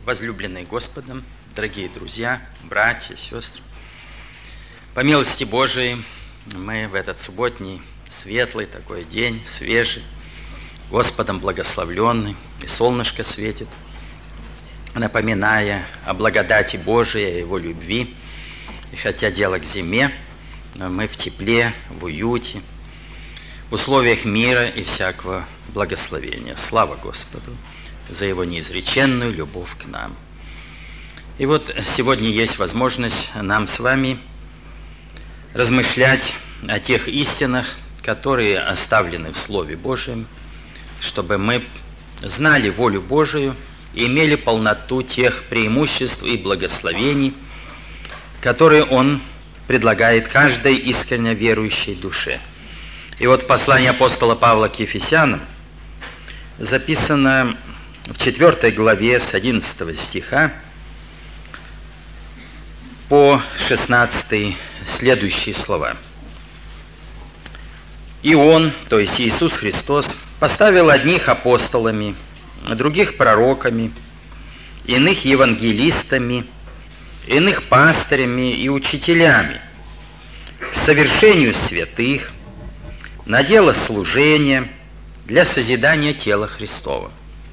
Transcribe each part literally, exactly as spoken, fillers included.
Возлюбленные Господом, дорогие друзья, братья, сестры, по милости Божией мы в этот субботний, светлый такой день, свежий, Господом благословленный, и солнышко светит, напоминая о благодати Божией, о Его любви. И хотя дело к зиме, но мы в тепле, в уюте, в условиях мира и всякого благословения. Слава Господу за Его неизреченную любовь к нам. И вот сегодня есть возможность нам с вами размышлять о тех истинах, которые оставлены в Слове Божьем, чтобы мы знали волю Божию и имели полноту тех преимуществ и благословений, которые Он предлагает каждой искренне верующей душе. И вот послание апостола Павла к Ефесянам записано в четвёртой главе с одиннадцатого стиха по шестнадцатый следующие слова. «И Он, то есть Иисус Христос, поставил одних апостолами, других пророками, иных евангелистами, иных пастырями и учителями, к совершению святых, на дело служения, для созидания тела Христова.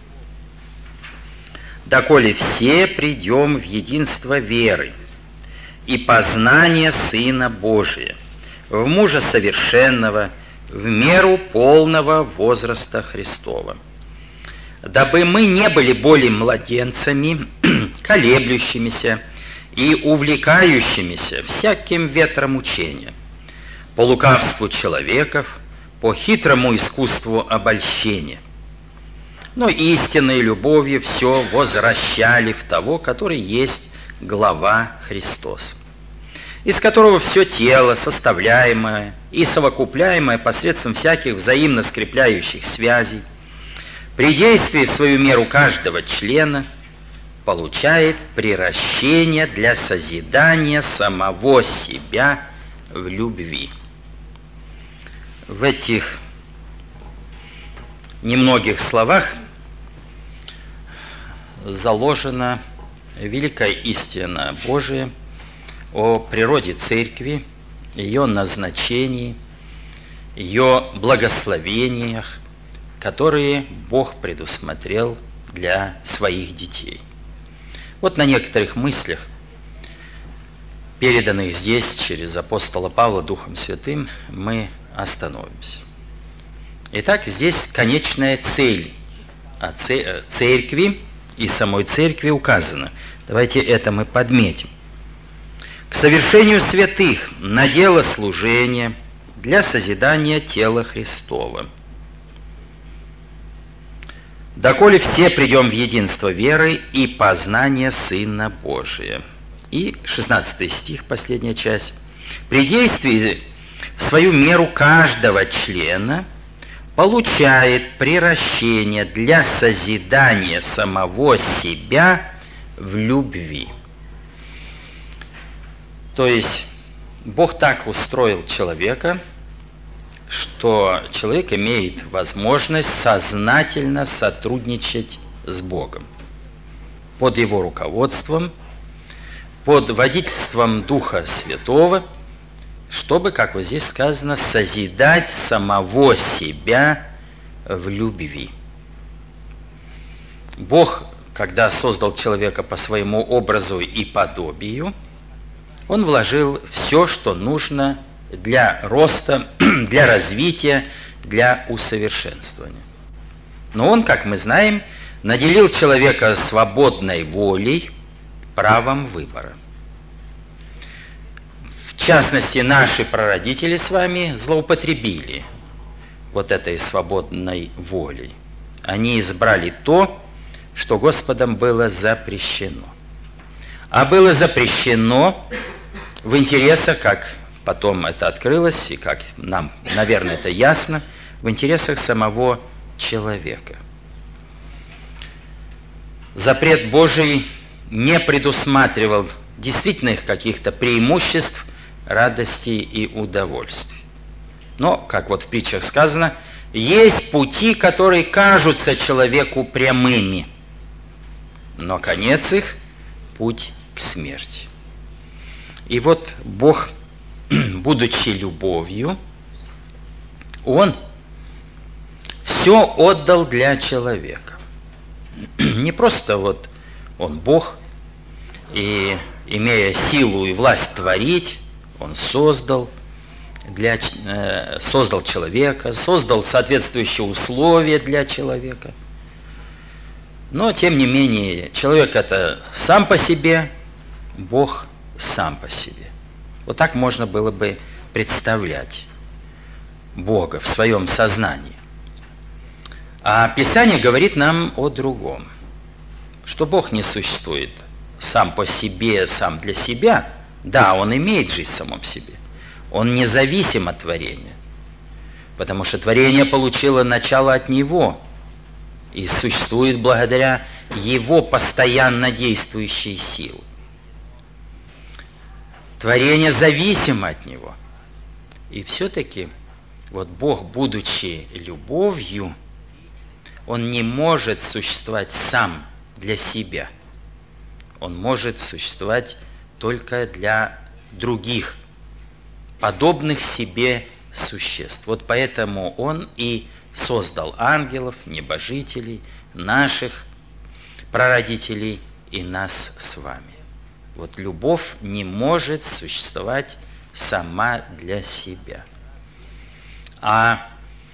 Доколе все придем в единство веры и познание Сына Божия, в мужа совершенного, в меру полного возраста Христова, дабы мы не были более младенцами, колеблющимися и увлекающимися всяким ветром учения, по лукавству человеков, по хитрому искусству обольщения, но истинной любовью все возвращали в того, который есть глава Христос, из которого все тело, составляемое и совокупляемое посредством всяких взаимно скрепляющих связей, при действии в свою меру каждого члена, получает приращение для созидания самого себя в любви». В этих немногих словах заложена великая истина Божия о природе Церкви, ее назначении, ее благословениях, которые Бог предусмотрел для своих детей. Вот на некоторых мыслях, переданных здесь через апостола Павла Духом Святым, мы остановимся. Итак, здесь конечная цель Церкви и самой Церкви указана. Давайте это мы подметим. К совершению святых, на дело служения, для созидания тела Христова. Доколе все придем в единство веры и познание Сына Божия. И шестнадцатый стих, последняя часть. При действии в свою меру каждого члена получает приращение для созидания самого себя в любви. То есть Бог так устроил человека, что человек имеет возможность сознательно сотрудничать с Богом под Его руководством, под водительством Духа Святого, чтобы, как вот здесь сказано, созидать самого себя в любви. Бог, когда создал человека по своему образу и подобию, Он вложил все, что нужно для роста, для развития, для усовершенствования. Но Он, как мы знаем, наделил человека свободной волей, правом выбора. В частности, наши прародители с вами злоупотребили вот этой свободной волей. Они избрали то, что Господом было запрещено. А было запрещено в интересах, как потом это открылось, и как нам, наверное, это ясно, в интересах самого человека. Запрет Божий не предусматривал действительных каких-то преимуществ, радостей и удовольствий. Но, как вот в притчах сказано, есть пути, которые кажутся человеку прямыми, но конец их – путь к смерти. И вот Бог, будучи любовью, Он все отдал для человека. Не просто вот Он Бог, и, имея силу и власть творить, Он создал, для, э, создал человека, создал соответствующие условия для человека. Но, тем не менее, человек – это сам по себе, Бог сам по себе. Вот так можно было бы представлять Бога в своем сознании. А Писание говорит нам о другом, что Бог не существует сам по себе, сам для себя. Да, Он имеет жизнь в самом себе. Он независим от творения, потому что творение получило начало от Него и существует благодаря Его постоянно действующей силе. Творение зависимо от Него. И все-таки вот Бог, будучи любовью, Он не может существовать сам для себя. Он может существовать только для других, подобных себе существ. Вот поэтому Он и создал ангелов, небожителей, наших прародителей и нас с вами. Вот любовь не может существовать сама для себя. А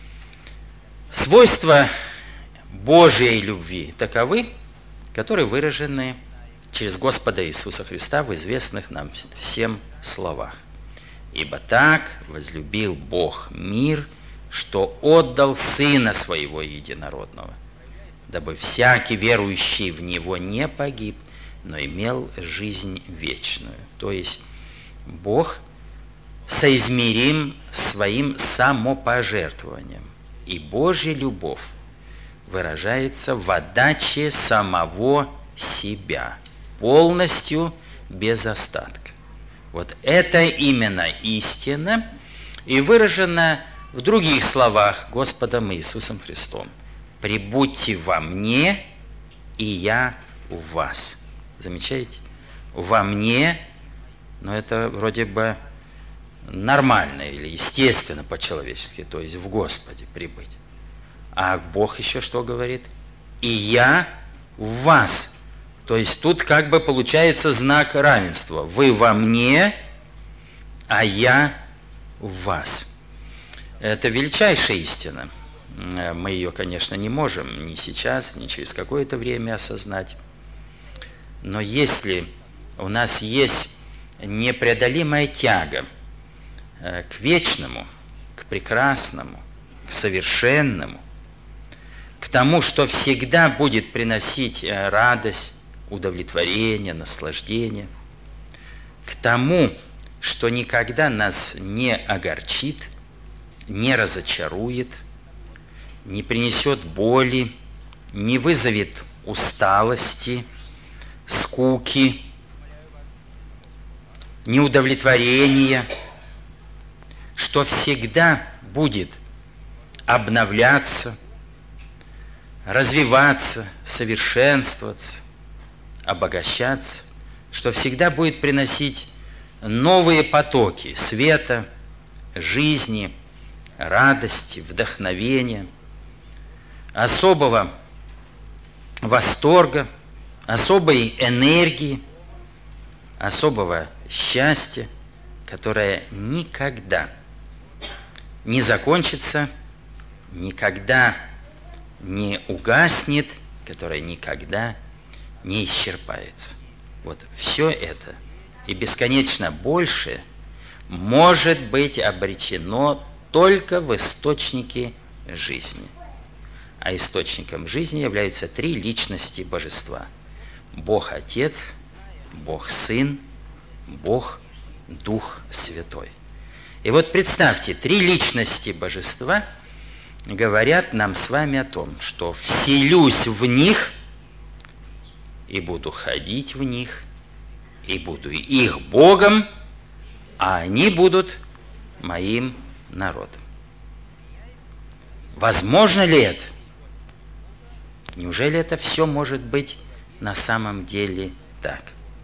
свойства Божьей любви таковы, которые выражены через Господа Иисуса Христа в известных нам всем словах. «Ибо так возлюбил Бог мир, что отдал Сына Своего Единородного, дабы всякий верующий в Него не погиб, но имел жизнь вечную». То есть Бог соизмерим своим самопожертвованием, и Божья любовь выражается в отдаче самого себя, полностью, без остатка. Вот это именно истина и выражена в других словах Господом Иисусом Христом. «Прибудьте во мне, и я в вас». Замечаете? Во мне, но это вроде бы нормально или естественно по-человечески, то есть в Господе прибыть. А Бог еще что говорит? «И я в вас». То есть тут как бы получается знак равенства. Вы во мне, а я в вас. Это величайшая истина. Мы ее, конечно, не можем ни сейчас, ни через какое-то время осознать. Но если у нас есть непреодолимая тяга к вечному, к прекрасному, к совершенному, к тому, что всегда будет приносить радость, удовлетворение, наслаждение, к тому, что никогда нас не огорчит, не разочарует, не принесет боли, не вызовет усталости, скуки, неудовлетворения, что всегда будет обновляться, развиваться, совершенствоваться, обогащаться, что всегда будет приносить новые потоки света, жизни, радости, вдохновения, особого восторга, особой энергии, особого счастья, которое никогда не закончится, никогда не угаснет, которое никогда не исчерпается. Вот все это и бесконечно больше может быть обречено только в источнике жизни. А источником жизни являются три личности Божества: Бог Отец, Бог Сын, Бог Дух Святой. И вот представьте, три личности Божества говорят нам с вами о том, что вселюсь в них и буду ходить в них, и буду их Богом, а они будут моим народом. Возможно ли это? Неужели это все может быть на самом деле так?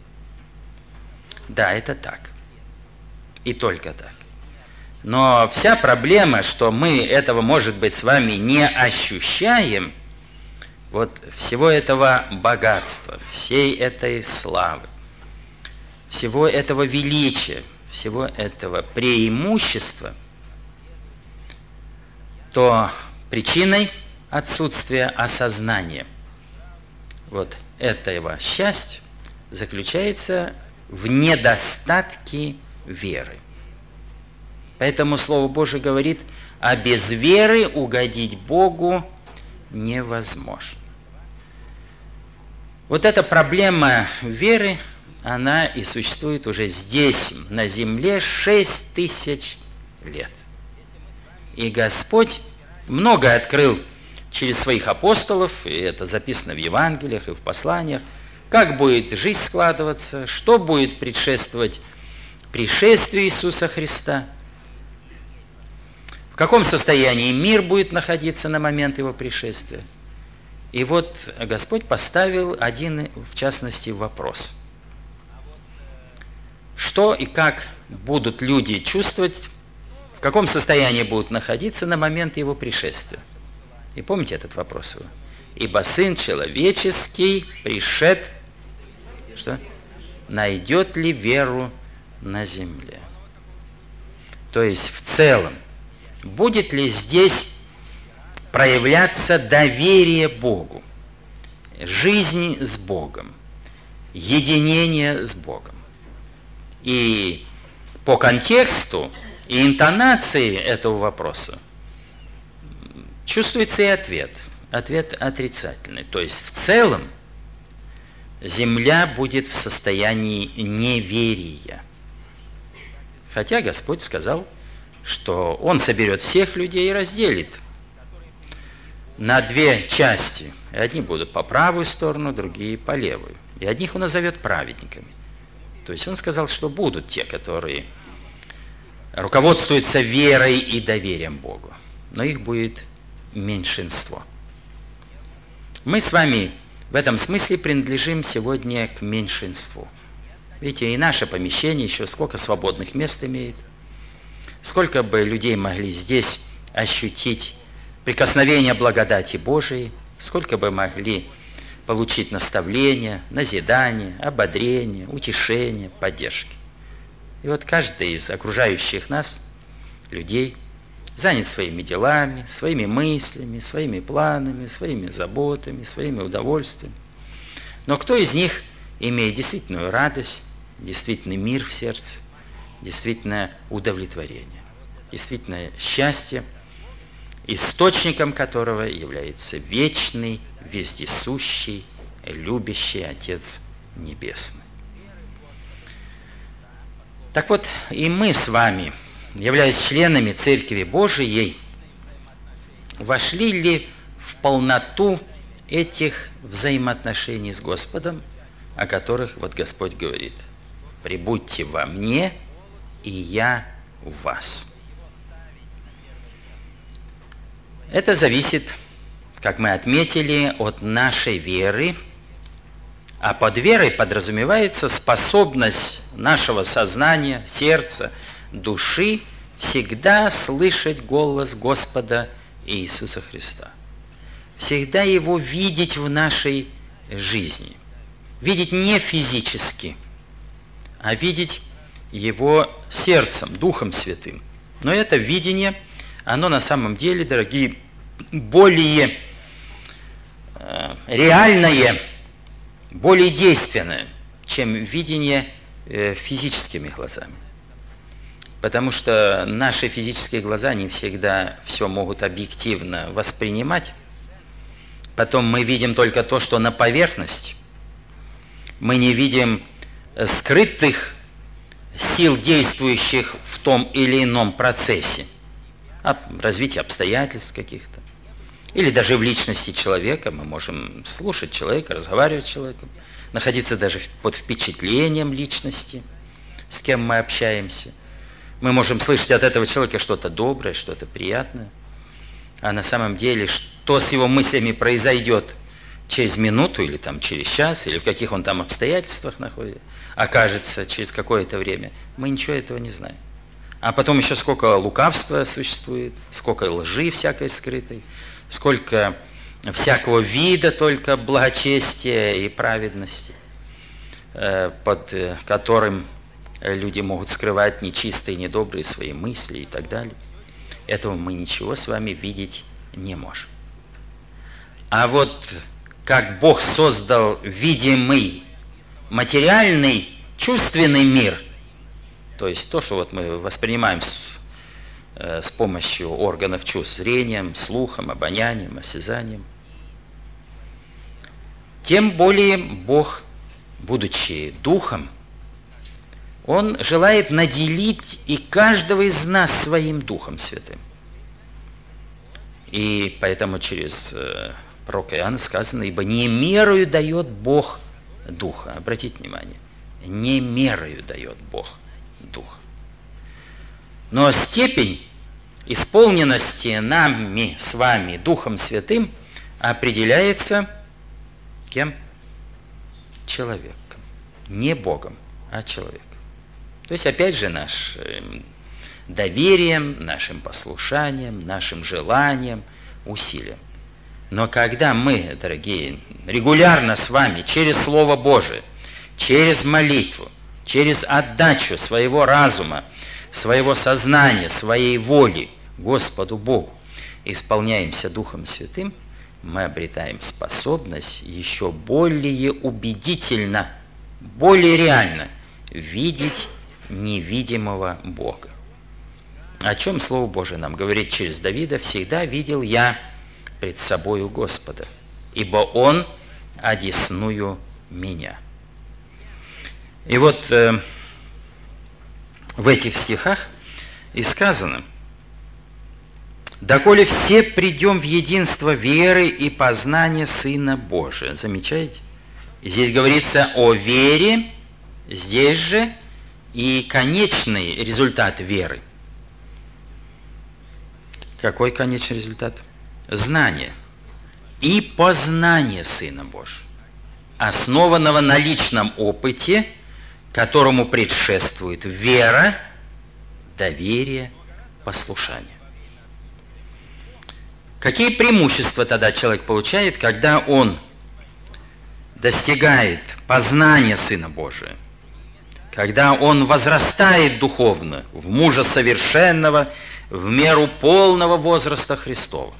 Да, это так. И только так. Но вся проблема, что мы этого, может быть, с вами не ощущаем, вот всего этого богатства, всей этой славы, всего этого величия, всего этого преимущества, то причиной отсутствия осознания вот этого счастья заключается в недостатке веры. Поэтому Слово Божие говорит, а без веры угодить Богу невозможно. Вот эта проблема веры, она и существует уже здесь, на земле, шесть тысяч лет. И Господь многое открыл через своих апостолов, и это записано в Евангелиях и в посланиях, как будет жизнь складываться, что будет предшествовать пришествию Иисуса Христа, в каком состоянии мир будет находиться на момент Его пришествия. И вот Господь поставил один, в частности, вопрос. Что и как будут люди чувствовать, в каком состоянии будут находиться на момент Его пришествия? И помните этот вопрос его? Ибо Сын Человеческий пришед, что? Найдет ли веру на земле? То есть в целом, будет ли здесь проявляться доверие Богу, жизнь с Богом, единение с Богом? И по контексту и интонации этого вопроса чувствуется и ответ. Ответ отрицательный. То есть в целом земля будет в состоянии неверия. Хотя Господь сказал, что Он соберет всех людей и разделит на две части. И одни будут по правую сторону, другие по левую. И одних Он назовет праведниками. То есть Он сказал, что будут те, которые руководствуются верой и доверием Богу. Но их будет меньшинство. Мы с вами в этом смысле принадлежим сегодня к меньшинству. Видите, и наше помещение еще сколько свободных мест имеет. Сколько бы людей могли здесь ощутить прикосновение благодати Божией, сколько бы могли получить наставления, назидания, ободрения, утешения, поддержки. И вот каждый из окружающих нас людей занят своими делами, своими мыслями, своими планами, своими заботами, своими удовольствиями. Но кто из них имеет действительную радость, действительный мир в сердце, действительное удовлетворение, действительное счастье, источником которого является вечный, вездесущий, любящий Отец Небесный. Так вот, и мы с вами, являясь членами Церкви Божией, вошли ли в полноту этих взаимоотношений с Господом, о которых вот Господь говорит: «Прибудьте во мне, и я в вас». Это зависит, как мы отметили, от нашей веры, а под верой подразумевается способность нашего сознания, сердца, души всегда слышать голос Господа Иисуса Христа, всегда Его видеть в нашей жизни, видеть не физически, а видеть Его сердцем, Духом Святым. Но это видение, оно на самом деле, дорогие, более э, реальное, более действенное, чем видение э, физическими глазами. Потому что наши физические глаза не всегда все могут объективно воспринимать. Потом мы видим только то, что на поверхности. Мы не видим скрытых сил, действующих в том или ином процессе, развития обстоятельств каких-то. Или даже в личности человека. Мы можем слушать человека, разговаривать с человеком, находиться даже под впечатлением личности, с кем мы общаемся. Мы можем слышать от этого человека что-то доброе, что-то приятное. А на самом деле, что с его мыслями произойдет через минуту или там через час, или в каких он там обстоятельствах находится, окажется через какое-то время, мы ничего этого не знаем. А потом еще сколько лукавства существует, сколько лжи всякой скрытой, сколько всякого вида только благочестия и праведности, под которым люди могут скрывать нечистые, недобрые свои мысли и так далее. Этого мы ничего с вами видеть не можем. А вот как Бог создал видимый, материальный, чувственный мир, то есть то, что вот мы воспринимаем с, э, с помощью органов чувств, зрением, слухом, обонянием, осязанием, тем более Бог, будучи Духом, Он желает наделить и каждого из нас своим Духом Святым. И поэтому через э, пророка Иоанна сказано: «Ибо не мерою дает Бог Духа». Обратите внимание, не мерою дает Бог Духа. Но степень исполненности нами с вами Духом Святым определяется кем? Человеком. Не Богом, а человеком. То есть, опять же, нашим доверием, нашим послушанием, нашим желанием, усилием. Но когда мы, дорогие, регулярно с вами через Слово Божие, через молитву, через отдачу своего разума, своего сознания, своей воли Господу Богу исполняемся Духом Святым, мы обретаем способность еще более убедительно, более реально видеть невидимого Бога. О чем Слово Божие нам говорит через Давида: «Всегда видел я пред собою Господа, ибо Он одесную меня». И вот э, в этих стихах и сказано: «Доколе все придем в единство веры и познания Сына Божия». Замечаете? Здесь говорится о вере, здесь же и конечный результат веры. Какой конечный результат? Знание и познание Сына Божия, основанного на личном опыте, которому предшествует вера, доверие, послушание. Какие преимущества тогда человек получает, когда он достигает познания Сына Божия, когда он возрастает духовно в мужа совершенного, в меру полного возраста Христова?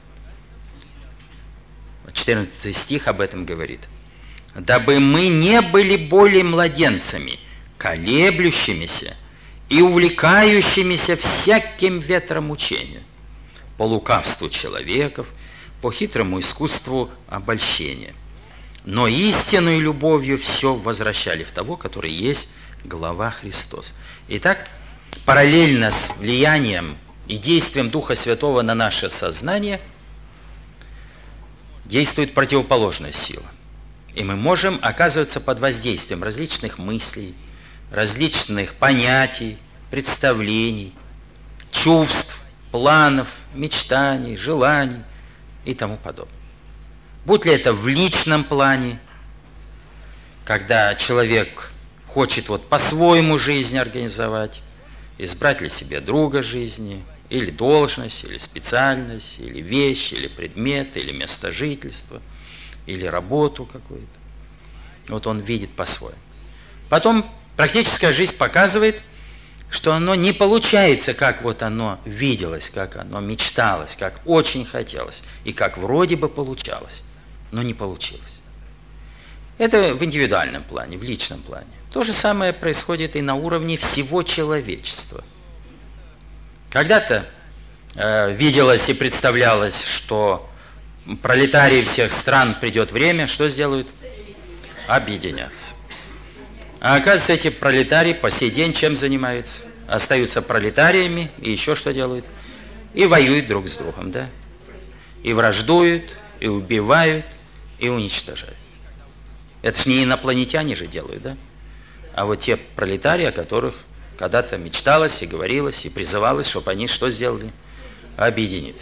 четырнадцатый стих об этом говорит. «Дабы мы не были более младенцами, колеблющимися и увлекающимися всяким ветром учения, по лукавству человеков, по хитрому искусству обольщения, но истинной любовью все возвращали в того, который есть глава Христос». Итак, параллельно с влиянием и действием Духа Святого на наше сознание действует противоположная сила. И мы можем оказываться под воздействием различных мыслей, различных понятий, представлений, чувств, планов, мечтаний, желаний и тому подобное. Будь ли это в личном плане, когда человек хочет вот по-своему жизнь организовать, избрать ли себе друга жизни, или должность, или специальность, или вещь, или предмет, или место жительства, или работу какую-то. Вот он видит по-своему. Потом практическая жизнь показывает, что оно не получается, как вот оно виделось, как оно мечталось, как очень хотелось, и как вроде бы получалось, но не получилось. Это в индивидуальном плане, в личном плане. То же самое происходит и на уровне всего человечества. Когда-то э, виделось и представлялось, что пролетарии всех стран придет время, что сделают? Объединятся. А оказывается, эти пролетарии по сей день чем занимаются? Остаются пролетариями и еще что делают? И воюют друг с другом, да? И враждуют, и убивают, и уничтожают. Это ж не инопланетяне же делают, да? А вот те пролетарии, о которых когда-то мечталось и говорилось, и призывалось, чтобы они что сделали? Объединиться.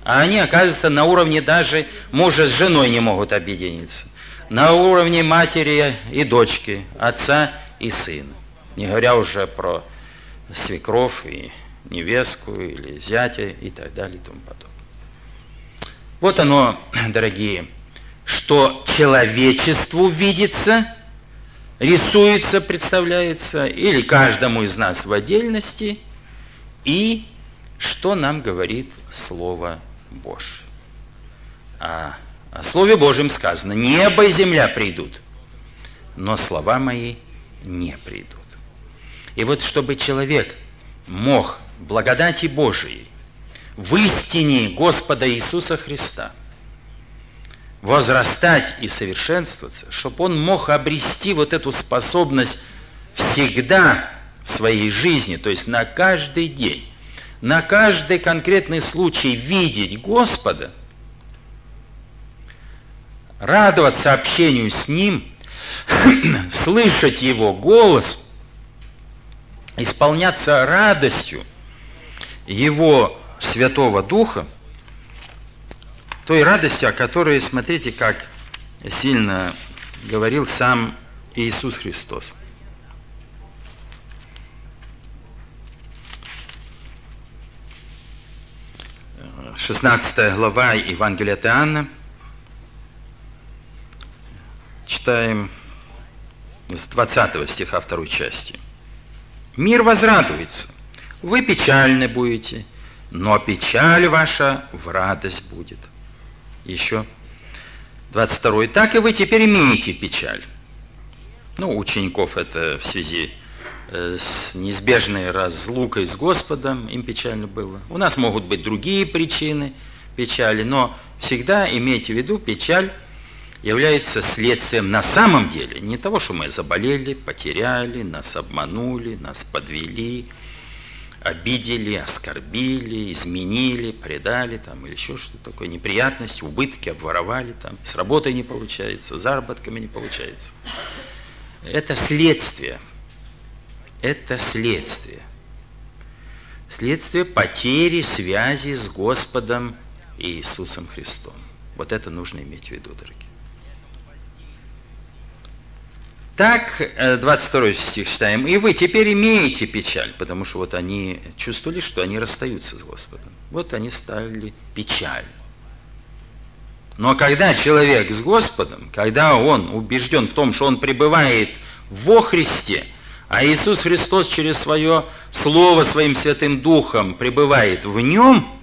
А они, оказывается, на уровне даже мужа с женой не могут объединиться. На уровне матери и дочки, отца и сына. Не говоря уже про свекровь и невестку или зятя и так далее и тому подобное. Вот оно, дорогие, что человечеству видится, рисуется, представляется, или каждому из нас в отдельности, и что нам говорит Слово Божие. А о Слове Божьем сказано: небо и земля придут, но слова мои не придут. И вот чтобы человек мог благодати Божией в истине Господа Иисуса Христа возрастать и совершенствоваться, чтобы он мог обрести вот эту способность всегда в своей жизни, то есть на каждый день, на каждый конкретный случай видеть Господа, радоваться общению с Ним, слышать Его голос, исполняться радостью Его Святого Духа, той радости, о которой, смотрите, как сильно говорил сам Иисус Христос. шестнадцатая глава Евангелия от Иоанна. Читаем с двадцатого стиха второй части. «Мир возрадуется, вы печальны будете, но печаль ваша в радость будет». Еще двадцать второй. «Так и вы теперь имеете печаль». Ну, у учеников это в связи с неизбежной разлукой с Господом, им печально было. У нас могут быть другие причины печали, но всегда имейте в виду, печаль является следствием на самом деле не того, что мы заболели, потеряли, нас обманули, нас подвели, обидели, оскорбили, изменили, предали там, или еще что-то такое, неприятности, убытки, обворовали, там, с работой не получается, с заработками не получается. Это следствие. Это следствие. Следствие потери связи с Господом Иисусом Христом. Вот это нужно иметь в виду, дорогие. Так, двадцать второй стих читаем. «И вы теперь имеете печаль», потому что вот они чувствовали, что они расстаются с Господом. Вот они стали печаль. Но когда человек с Господом, когда он убежден в том, что он пребывает во Христе, а Иисус Христос через свое Слово, своим Святым Духом пребывает в нем,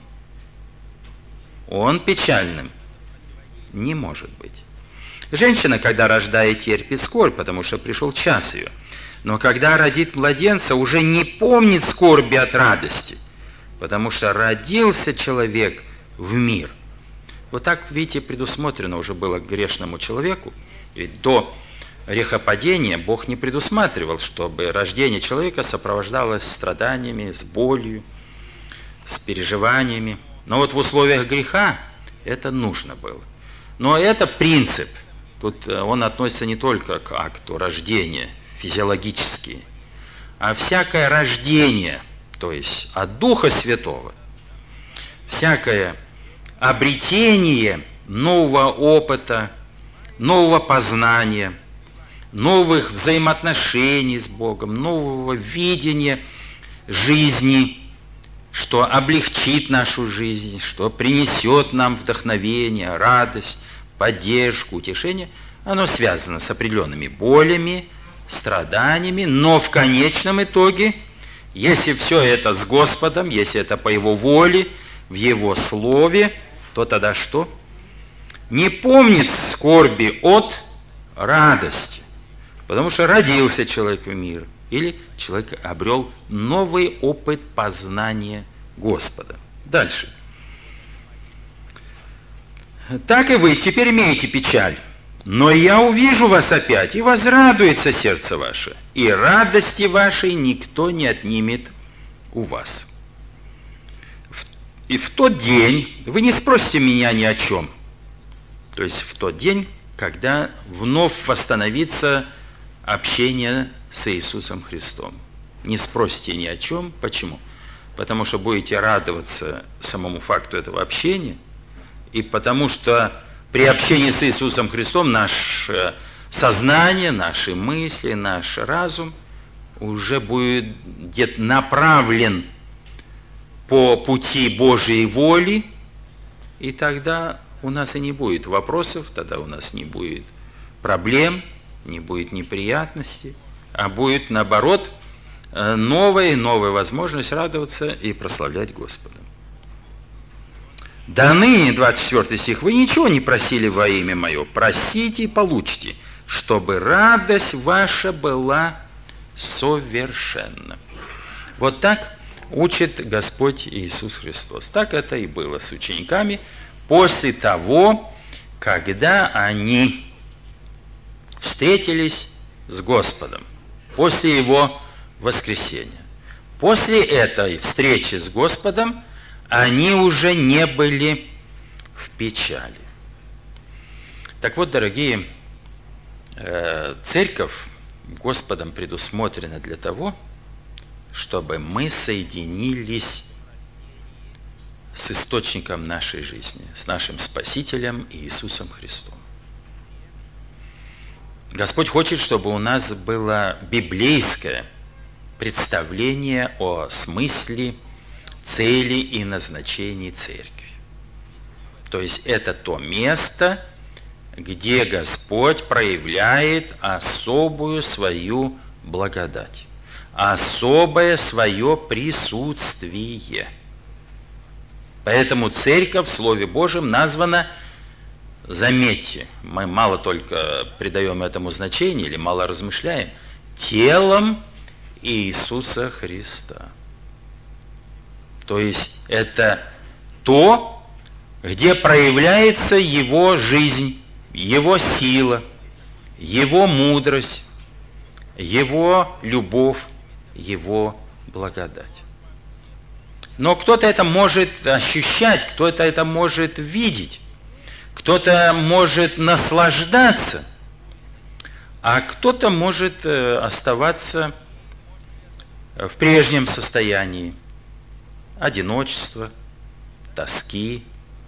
он печальным не может быть. Женщина, когда рождает, терпит скорбь, потому что пришел час ее. Но когда родит младенца, уже не помнит скорби от радости, потому что родился человек в мир. Вот так, видите, предусмотрено уже было грешному человеку. Ведь до грехопадения Бог не предусматривал, чтобы рождение человека сопровождалось страданиями, с болью, с переживаниями. Но вот в условиях греха это нужно было. Но это принцип. Тут он относится не только к акту рождения, физиологически, а всякое рождение, то есть от Духа Святого, всякое обретение нового опыта, нового познания, новых взаимоотношений с Богом, нового видения жизни, что облегчит нашу жизнь, что принесет нам вдохновение, радость, поддержку, утешение, оно связано с определенными болями, страданиями, но в конечном итоге, если все это с Господом, если это по Его воле, в Его Слове, то тогда что? Не помнит скорби от радости, потому что родился человек в мир, или человек обрел новый опыт познания Господа. Дальше. «Так и вы теперь имеете печаль, но я увижу вас опять, и возрадуется сердце ваше, и радости вашей никто не отнимет у вас. И в тот день вы не спросите меня ни о чем». То есть в тот день, когда вновь восстановится общение с Иисусом Христом. Не спросите ни о чем. Почему? потому что будете радоваться самому факту этого общения, и потому что при общении с Иисусом Христом наше сознание, наши мысли, наш разум уже будет где-то направлен по пути Божьей воли, и тогда у нас и не будет вопросов, тогда у нас не будет проблем, не будет неприятностей, а будет, наоборот, новая и новая возможность радоваться и прославлять Господа. До ныне, двадцать четвёртый стих, вы ничего не просили во имя Мое, просите и получите, чтобы радость ваша была совершенна. Вот так учит Господь Иисус Христос. Так это и было с учениками после того, когда они встретились с Господом, после Его воскресения. После этой встречи с Господом они уже не были в печали. Так вот, дорогие, церковь Господом предусмотрена для того, чтобы мы соединились с источником нашей жизни, с нашим Спасителем Иисусом Христом. Господь хочет, чтобы у нас было библейское представление о смысле, цели и назначении церкви. То есть это то место, где Господь проявляет особую свою благодать, особое свое присутствие. Поэтому церковь в Слове Божьем названа, заметьте, мы мало только придаем этому значение или мало размышляем, телом Иисуса Христа. То есть это то, где проявляется Его жизнь, Его сила, Его мудрость, Его любовь, Его благодать. Но кто-то это может ощущать, кто-то это может видеть, кто-то может наслаждаться, а кто-то может оставаться в прежнем состоянии одиночества, тоски,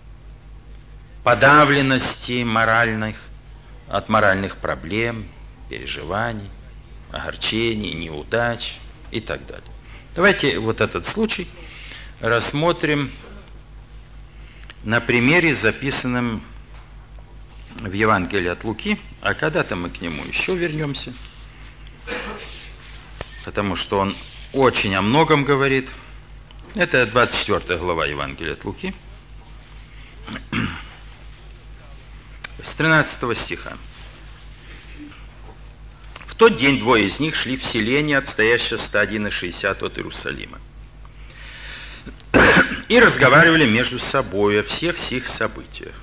подавленности моральных, от моральных проблем, переживаний, огорчений, неудач и так далее. Давайте вот этот случай рассмотрим на примере, записанном в Евангелии от Луки, а когда-то мы к нему еще вернемся, потому что он очень о многом говорит. Это двадцать четвёртая глава Евангелия от Луки, с тринадцатого стиха. В тот день двое из них шли в селение, отстоящее стадии шестьдесят от Иерусалима, и разговаривали между собой о всех сих событиях.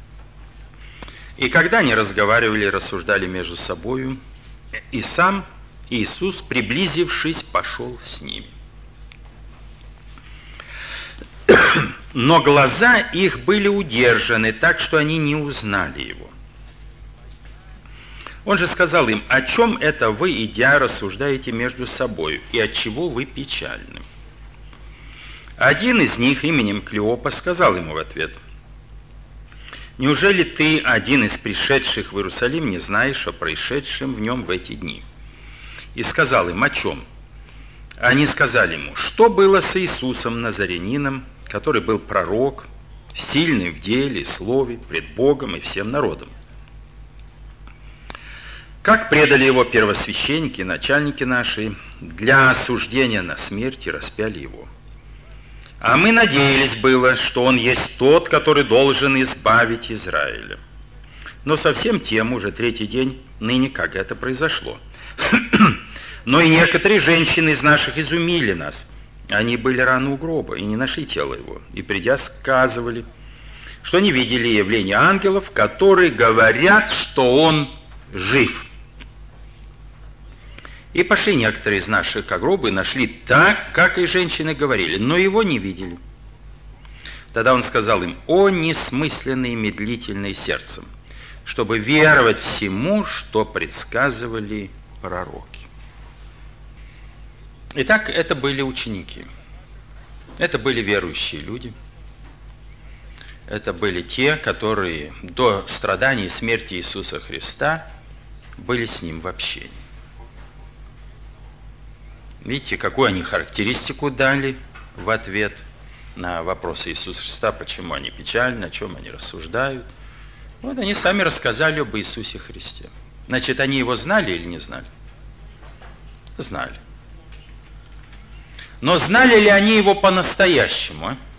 И когда они разговаривали и рассуждали между собою, и сам Иисус, приблизившись, пошел с ними. Но глаза их были удержаны, так что они не узнали Его. Он же сказал им: «О чем это вы, идя, рассуждаете между собой, и отчего вы печальны?» Один из них, именем Клеопа, сказал ему в ответ: «Неужели ты, один из пришедших в Иерусалим, не знаешь о происшедшем в нем в эти дни?» И сказал им: «О чем?» Они сказали ему: «Что было с Иисусом Назарянином, который был пророк, сильный в деле и слове пред Богом и всем народом? Как предали его первосвященники и начальники наши, для осуждения на смерть и распяли его. А мы надеялись было, что он есть тот, который должен избавить Израиля. Но совсем тем уже третий день ныне, как это произошло. Но и некоторые женщины из наших изумили нас. Они были рано у гроба и не нашли тело его, и, придя, сказывали, что не видели явления ангелов, которые говорят, что он жив. И пошли некоторые из наших к гробу и нашли так, как и женщины говорили, но его не видели. Тогда он сказал им: «О несмысленные и медлительные сердцем, чтобы веровать всему, что предсказывали пророки». Итак, это были ученики. Это были верующие люди. Это были те, которые до страданий и смерти Иисуса Христа были с Ним в общении. Видите, какую они характеристику дали в ответ на вопросы Иисуса Христа, почему они печальны, о чем они рассуждают. Вот они сами рассказали об Иисусе Христе. Значит, они Его знали или не знали? Знали. Но знали ли они Его по-настоящему? А?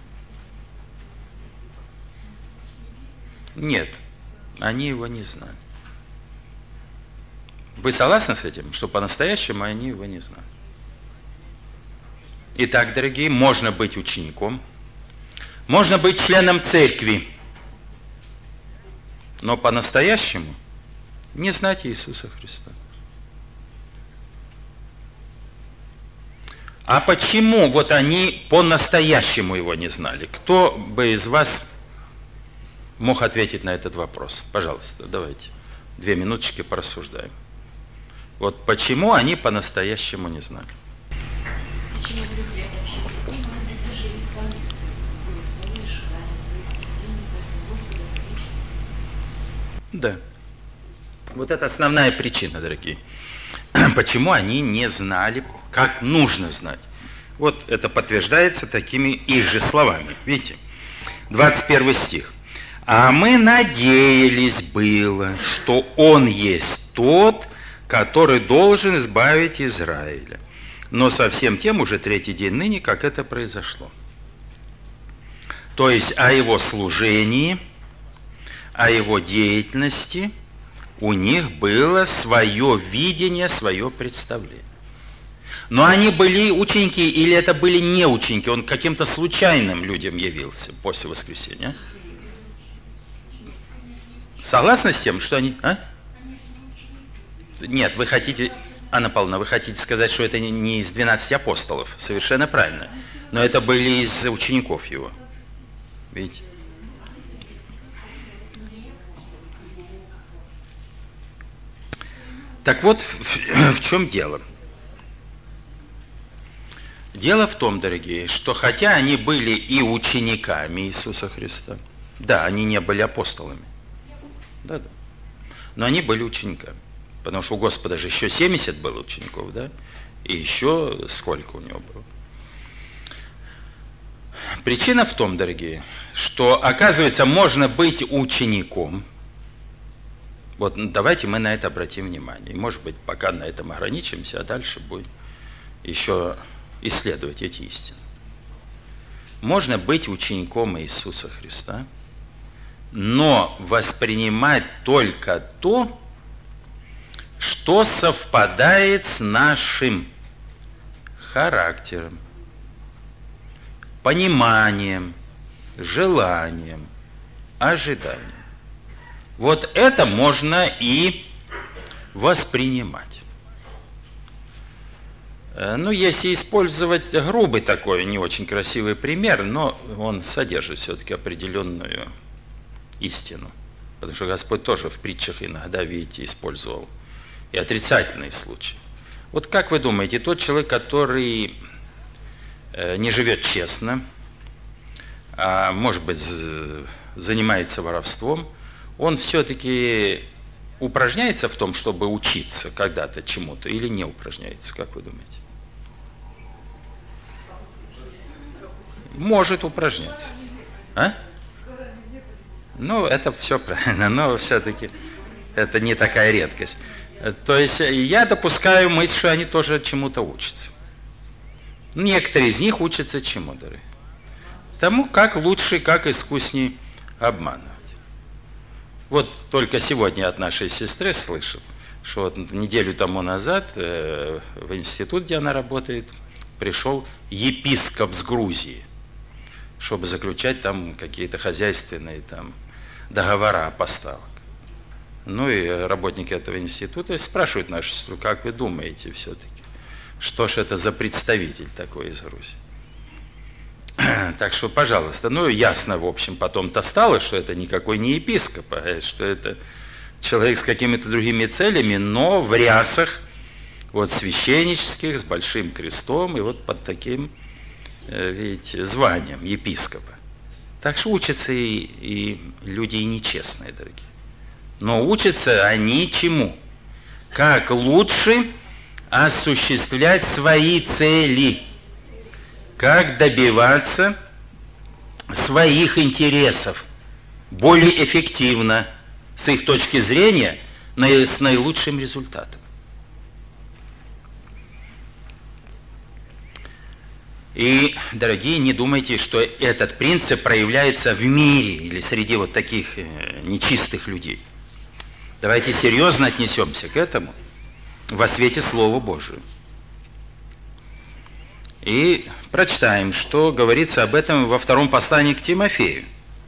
Нет, они Его не знали. Вы согласны с этим, что по-настоящему они Его не знали? Итак, дорогие, можно быть учеником, можно быть членом церкви, но по-настоящему не знать Иисуса Христа. А почему вот они по-настоящему Его не знали? Кто бы из вас мог ответить на этот вопрос? Пожалуйста, давайте две минуточки порассуждаем. Вот почему они по-настоящему не знали? Да. Вот это основная причина, дорогие. Почему они не знали, как нужно знать. Вот это подтверждается такими их же словами. Видите? двадцать первый стих. «А мы надеялись было, что Он есть тот, который должен избавить Израиля. Но совсем тем уже третий день ныне, как это произошло». То есть о Его служении, о Его деятельности у них было свое видение, свое представление. Но они были ученики или это были не ученики? Он каким-то случайным людям явился после воскресения? Согласны с тем, что они... А? Нет, вы хотите... Анна Павловна, вы хотите сказать, что это не из двенадцати апостолов? Совершенно правильно. Но это были из учеников Его. Видите? Так вот, в, в чем дело? Дело в том, дорогие, что хотя они были и учениками Иисуса Христа, да, они не были апостолами, да, да, но они были учениками, потому что у Господа же еще семьдесят было учеников, да, и еще сколько у него было. Причина в том, дорогие, что, оказывается, можно быть учеником. Вот давайте мы на это обратим внимание. И, может быть, пока на этом ограничимся, а дальше будем еще исследовать эти истины. Можно быть учеником Иисуса Христа, но воспринимать только то, что совпадает с нашим характером, пониманием, желанием, ожиданием. Вот это можно и воспринимать. Ну, если использовать грубый такой, не очень красивый пример, но он содержит все-таки определенную истину. Потому что Господь тоже в притчах иногда, видите, использовал и отрицательные случаи. Вот как вы думаете, тот человек, который не живет честно, а может быть занимается воровством, он все-таки упражняется в том, чтобы учиться когда-то чему-то, или не упражняется, как вы думаете? Может упражняться. А? Ну, это все правильно, но все-таки это не такая редкость. То есть я допускаю мысль, что они тоже чему-то учатся. Некоторые из них учатся чему, дорогие? Тому, как лучше, как искуснее обманывать. Вот только сегодня от нашей сестры слышал, что вот неделю тому назад э, в институт, где она работает, пришел епископ с Грузии, чтобы заключать там какие-то хозяйственные там договора о поставках. Ну и работники этого института спрашивают нашу сестру, как вы думаете все-таки, что ж это за представитель такой из Руси? Так что, пожалуйста, ну ясно, в общем, потом-то стало, что это никакой не епископ, а что это человек с какими-то другими целями, но в рясах вот священнических, с большим крестом, и вот под таким видите, званием епископа. Так что учатся и, и люди и нечестные, дорогие. Но учатся они чему? Как лучше осуществлять свои цели, как добиваться своих интересов более эффективно, с их точки зрения, с наилучшим результатом. И, дорогие, не думайте, что этот принцип проявляется в мире или среди вот таких нечистых людей. Давайте серьезно отнесемся к этому во свете Слова Божию. И прочитаем, что говорится об этом во втором послании к Тимофею.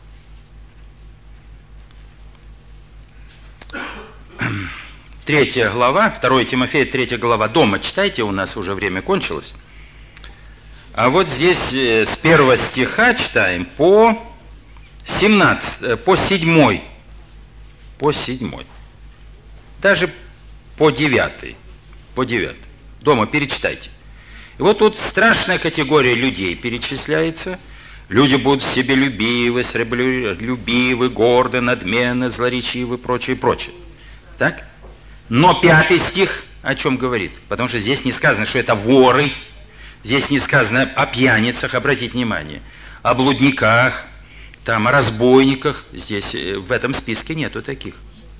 Третья глава, второе Тимофея, третья глава. Дома читайте, у нас уже время кончилось. А вот здесь с первого стиха читаем по семнадцатый, по седьмой, по седьмой, даже по девятый, по девятый. Дома перечитайте. И вот тут страшная категория людей перечисляется. Люди будут себелюбивы, сребролюбивы, горды, надменны, злоречивы, прочее, прочее. Так? Но пятый стих о чем говорит? Потому что здесь не сказано, что это воры. Здесь не сказано о пьяницах, обратите внимание, о блудниках, там, о разбойниках. Здесь в этом списке нету таких.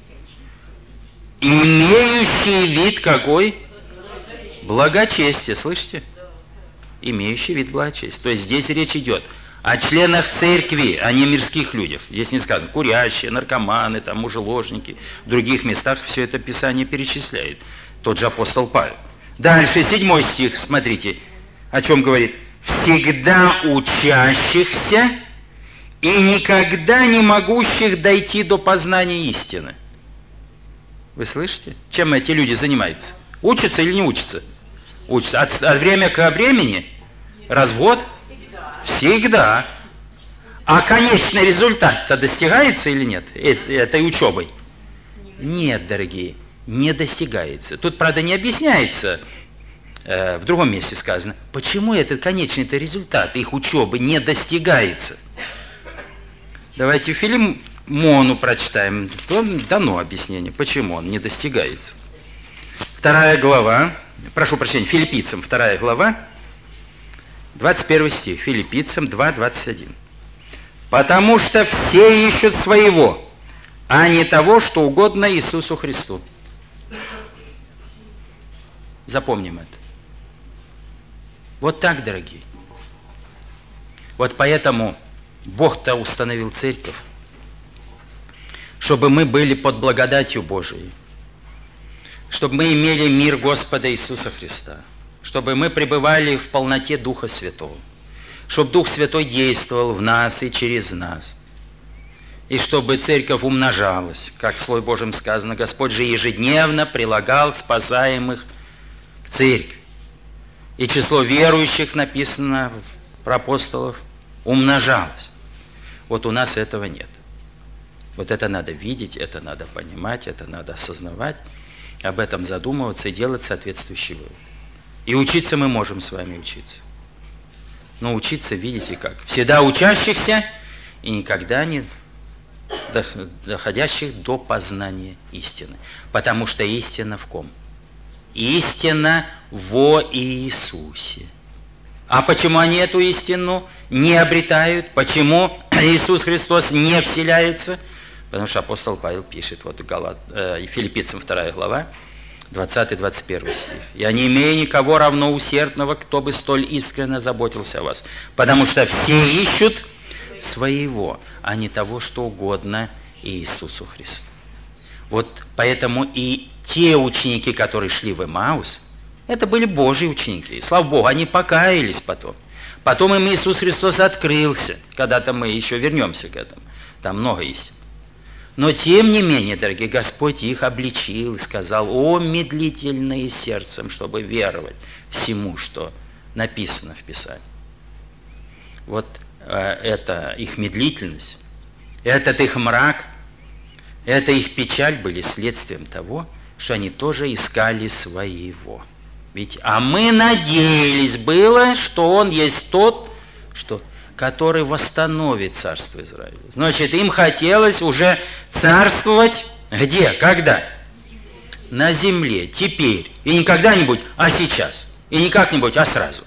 Имеющий вид какой? Благочестие, слышите? Имеющий вид благочестия. То есть здесь речь идет о членах церкви, а не мирских людях. Здесь не сказано курящие, наркоманы, там, мужеложники. В других местах все это Писание перечисляет. Тот же апостол Павел. Дальше, седьмой стих, смотрите. О чем говорит? «Всегда учащихся и никогда не могущих дойти до познания истины». Вы слышите? Чем эти люди занимаются? Учатся или не учатся? Учатся. От, от времени к времени? Развод? Всегда. А конечный результат-то достигается или нет? Этой учебой? Нет, дорогие, не достигается. Тут, правда, не объясняется. В другом месте сказано, почему этот конечный-то результат их учебы не достигается. Давайте Филимону прочитаем. Там дано объяснение, почему он не достигается. Вторая глава, прошу прощения, Филиппийцам, вторая глава, двадцать первый стих, Филиппийцам два, двадцать один. «Потому что все ищут своего, а не того, что угодно Иисусу Христу». Запомним это. Вот так, дорогие. Вот поэтому Бог-то установил церковь, чтобы мы были под благодатью Божией, чтобы мы имели мир Господа Иисуса Христа, чтобы мы пребывали в полноте Духа Святого, чтобы Дух Святой действовал в нас и через нас, и чтобы церковь умножалась, как в Слове Божьем сказано, Господь же ежедневно прилагал спасаемых к церкви. И число верующих, написано про апостолов, умножалось. Вот у нас этого нет. Вот это надо видеть, это надо понимать, это надо осознавать, об этом задумываться и делать соответствующий вывод. И учиться мы можем с вами учиться. Но учиться, видите как, всегда учащихся и никогда не доходящих до познания истины. Потому что истина в ком? Истина во Иисусе. А почему они эту истину не обретают? Почему Иисус Христос не вселяется? Потому что апостол Павел пишет, вот Галат, э, Филиппийцам вторая глава, двадцатый-двадцать первый стих. «Я не имею никого равно усердного, кто бы столь искренне заботился о вас, потому что все ищут своего, а не того, что угодно Иисусу Христу». Вот поэтому и те ученики, которые шли в Эмаус, это были Божьи ученики. И, слава Богу, они покаялись потом. Потом им Иисус Христос открылся. Когда-то мы еще вернемся к этому. Там много истин. Но тем не менее, дорогие, Господь их обличил и сказал: «О, медлительные сердцем, чтобы веровать всему, что написано в Писании». Вот э, это их медлительность, этот их мрак, это их печаль были следствием того, что они тоже искали своего. Ведь, а мы надеялись было, что Он есть тот, что, который восстановит царство Израиля. Значит, им хотелось уже царствовать где? Когда? На земле, теперь. И не когда-нибудь, а сейчас. И не как-нибудь, а сразу.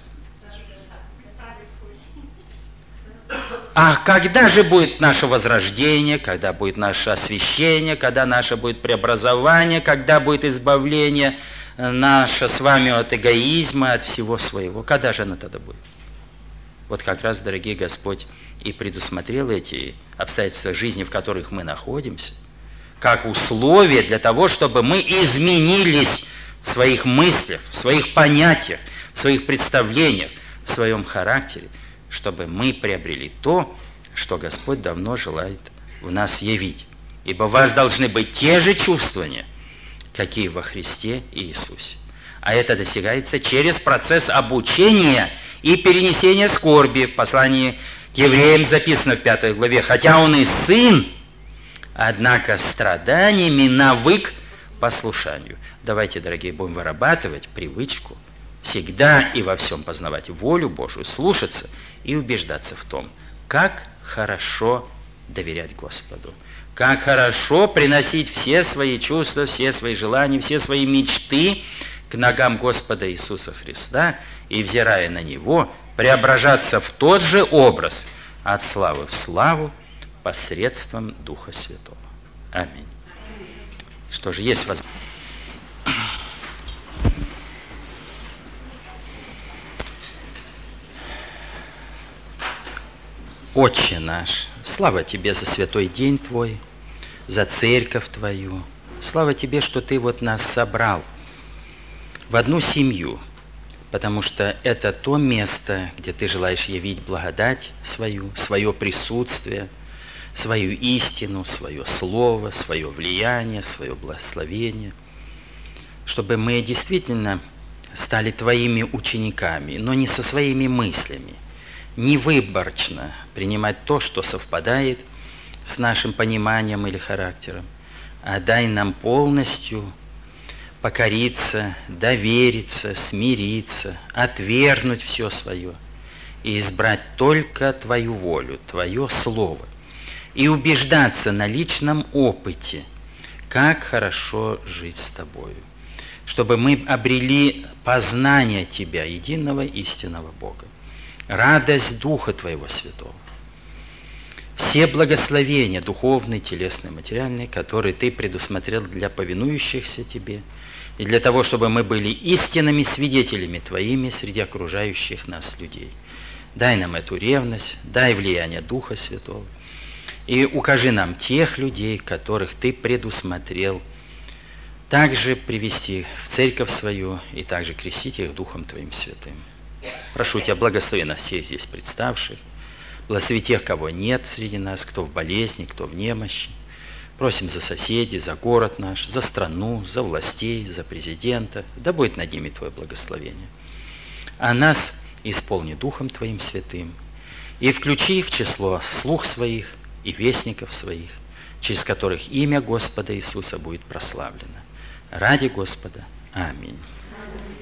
А когда же будет наше возрождение, когда будет наше освящение, когда наше будет преобразование, когда будет избавление наше с вами от эгоизма, от всего своего? Когда же оно тогда будет? Вот как раз, дорогие Господь, и предусмотрел эти обстоятельства жизни, в которых мы находимся, как условие для того, чтобы мы изменились в своих мыслях, в своих понятиях, в своих представлениях, в своем характере, чтобы мы приобрели то, что Господь давно желает в нас явить. Ибо у вас должны быть те же чувствования, какие во Христе Иисусе. А это достигается через процесс обучения и перенесения скорби. В послании к евреям записано в пятой главе. Хотя он и сын, однако страданиями навык послушанию. Давайте, дорогие, будем вырабатывать привычку всегда и во всем познавать волю Божию, слушаться и убеждаться в том, как хорошо доверять Господу, как хорошо приносить все свои чувства, все свои желания, все свои мечты к ногам Господа Иисуса Христа и, взирая на Него, преображаться в тот же образ от славы в славу посредством Духа Святого. Аминь. Что же, есть возможность? Отче наш, слава Тебе за святой день Твой, за церковь Твою. Слава Тебе, что Ты вот нас собрал в одну семью, потому что это то место, где Ты желаешь явить благодать свою, свое присутствие, свою истину, свое слово, свое влияние, свое благословение, чтобы мы действительно стали Твоими учениками, но не со своими мыслями, не выборочно принимать то, что совпадает с нашим пониманием или характером, а дай нам полностью покориться, довериться, смириться, отвергнуть все свое и избрать только Твою волю, Твое Слово, и убеждаться на личном опыте, как хорошо жить с Тобою, чтобы мы обрели познание Тебя, единого истинного Бога, радость Духа Твоего Святого, все благословения духовные, телесные, материальные, которые Ты предусмотрел для повинующихся Тебе, и для того, чтобы мы были истинными свидетелями Твоими среди окружающих нас людей. Дай нам эту ревность, дай влияние Духа Святого, и укажи нам тех людей, которых Ты предусмотрел, также привести в церковь свою и также крестить их Духом Твоим Святым. Прошу Тебя, благослови нас всех здесь представших, благослови тех, кого нет среди нас, кто в болезни, кто в немощи. Просим за соседей, за город наш, за страну, за властей, за президента. Да будет над ними Твое благословение. А нас исполни Духом Твоим Святым и включи в число слух своих и вестников своих, через которых имя Господа Иисуса будет прославлено. Ради Господа. Аминь.